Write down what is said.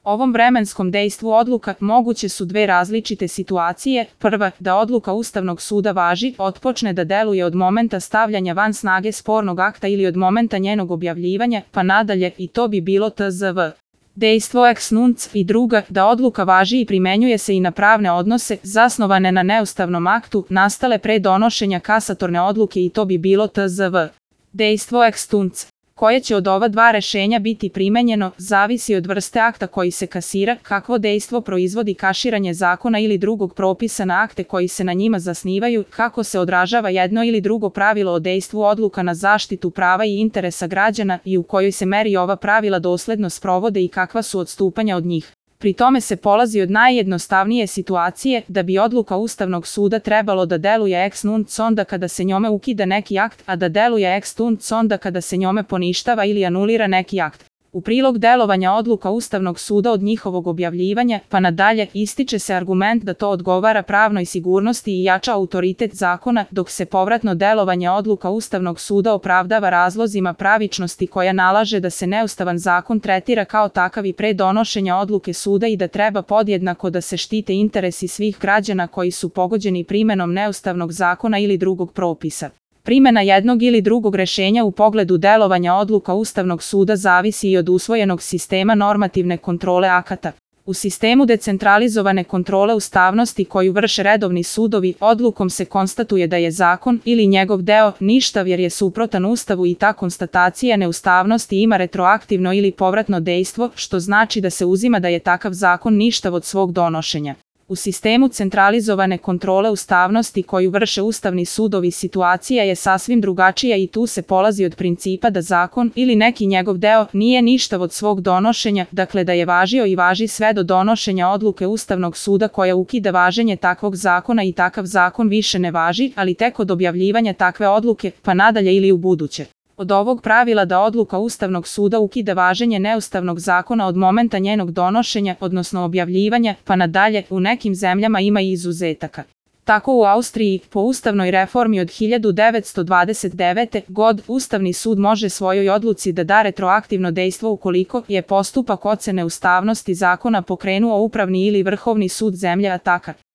Ovom vremenskom dejstvu odluka moguće su dve različite situacije. Prva, da odluka Ustavnog suda važi, otpočne da deluje od momenta stavljanja van snage spornog akta ili od momenta njenog objavljivanja, pa nadalje, i to bi bilo tzv. dejstvo ex nunc, i druga, da odluka važi i primenjuje se i na pravne odnose zasnovane na neustavnom aktu, nastale pre donošenja kasatorne odluke, i to bi bilo tzv. dejstvo ex tunc. Koje će od ova dva rešenja biti primenjeno, zavisi od vrste akta koji se kasira, kakvo dejstvo proizvodi kaširanje zakona ili drugog propisa na akte koji se na njima zasnivaju, kako se odražava jedno ili drugo pravilo o dejstvu odluka na zaštitu prava i interesa građana i u kojoj se meri ova pravila dosledno sprovode i kakva su odstupanja od njih. Pri tome se polazi od najjednostavnije situacije, da bi odluka Ustavnog suda trebalo da deluje ex nunc onda kada se njome ukida neki akt, a da deluje ex tunc onda kada se njome poništava ili anulira neki akt. U prilog delovanja odluka Ustavnog suda od njihovog objavljivanja, pa nadalje, ističe se argument da to odgovara pravnoj sigurnosti i jača autoritet zakona, dok se povratno delovanje odluka Ustavnog suda opravdava razlozima pravičnosti koja nalaže da se neustavan zakon tretira kao takav i pre donošenja odluke suda i da treba podjednako da se štite interesi svih građana koji su pogođeni primenom neustavnog zakona ili drugog propisa. Primena jednog ili drugog rešenja u pogledu delovanja odluka Ustavnog suda zavisi i od usvojenog sistema normativne kontrole akata. U sistemu decentralizovane kontrole ustavnosti koju vrše redovni sudovi, odlukom se konstatuje da je zakon ili njegov deo ništav jer je suprotan Ustavu i ta konstatacija neustavnosti ima retroaktivno ili povratno dejstvo, što znači da se uzima da je takav zakon ništav od svog donošenja. U sistemu centralizovane kontrole ustavnosti koju vrše ustavni sudovi situacija je sasvim drugačija i tu se polazi od principa da zakon ili neki njegov deo nije ništav od svog donošenja, dakle da je važio i važi sve do donošenja odluke Ustavnog suda koja ukida važenje takvog zakona i takav zakon više ne važi, ali tek od objavljivanja takve odluke, pa nadalje ili u buduće. Od ovog pravila da odluka Ustavnog suda ukida važenje neustavnog zakona od momenta njenog donošenja, odnosno objavljivanja, pa nadalje, u nekim zemljama ima i izuzetaka. Tako u Austriji, po ustavnoj reformi od 1929. godine, Ustavni sud može svojoj odluci da da retroaktivno dejstvo ukoliko je postupak ocene ustavnosti zakona pokrenuo upravni ili vrhovni sud zemlje, a takav